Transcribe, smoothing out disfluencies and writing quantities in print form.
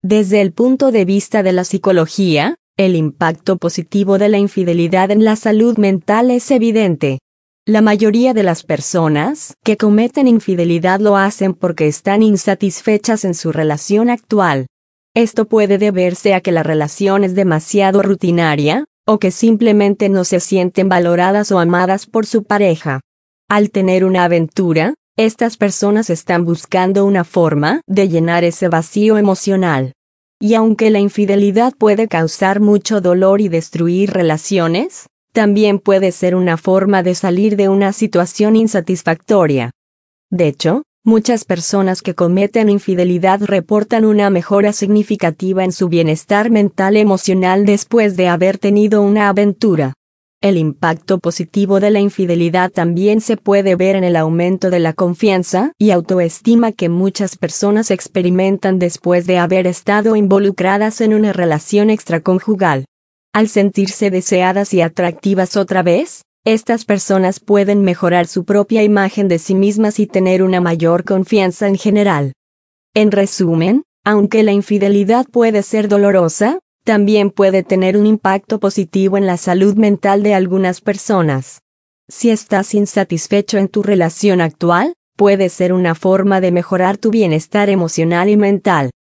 Desde el punto de vista de la psicología, el impacto positivo de la infidelidad en la salud mental es evidente. La mayoría de las personas que cometen infidelidad lo hacen porque están insatisfechas en su relación actual. Esto puede deberse a que la relación es demasiado rutinaria, o que simplemente no se sienten valoradas o amadas por su pareja. Al tener una aventura, estas personas están buscando una forma de llenar ese vacío emocional. Y aunque la infidelidad puede causar mucho dolor y destruir relaciones, también puede ser una forma de salir de una situación insatisfactoria. De hecho, muchas personas que cometen infidelidad reportan una mejora significativa en su bienestar mental y emocional después de haber tenido una aventura. El impacto positivo de la infidelidad también se puede ver en el aumento de la confianza y autoestima que muchas personas experimentan después de haber estado involucradas en una relación extraconjugal. Al sentirse deseadas y atractivas otra vez, estas personas pueden mejorar su propia imagen de sí mismas y tener una mayor confianza en general. En resumen, aunque la infidelidad puede ser dolorosa, también puede tener un impacto positivo en la salud mental de algunas personas. Si estás insatisfecho en tu relación actual, puede ser una forma de mejorar tu bienestar emocional y mental.